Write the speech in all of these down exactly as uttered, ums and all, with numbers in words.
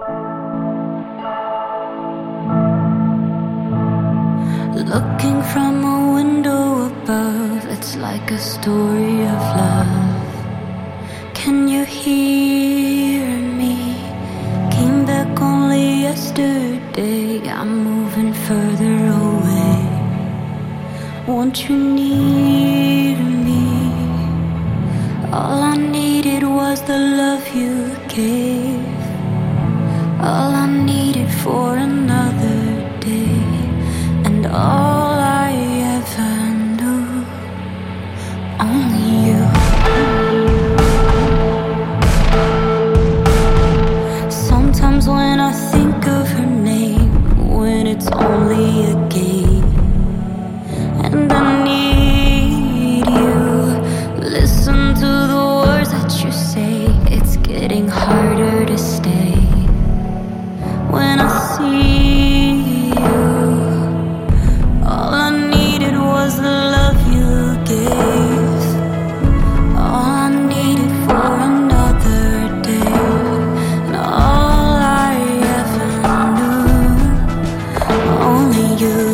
Looking from a window above, it's like a story of love. Can you hear me? Came back only yesterday. I'm moving further away. Won't you need me? All I needed was the love you gave. All I needed for another day. And all I ever knew, only you. Sometimes when I think of her name, when it's only a game, and I need you, listen to the words that you say. It's getting harder to stay. When I see you, all I needed was the love you gave. All I needed for another day. And all I ever knew, only you.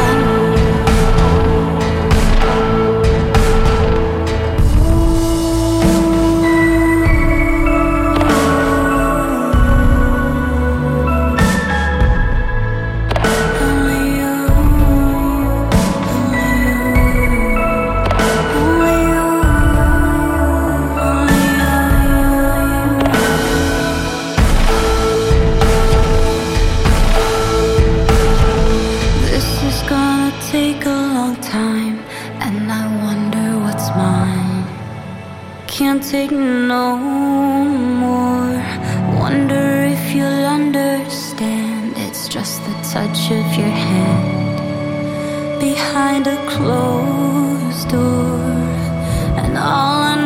Take a long time, and I wonder what's mine. Can't take no more. Wonder if you'll understand. It's just the touch of your hand behind a closed door, and all I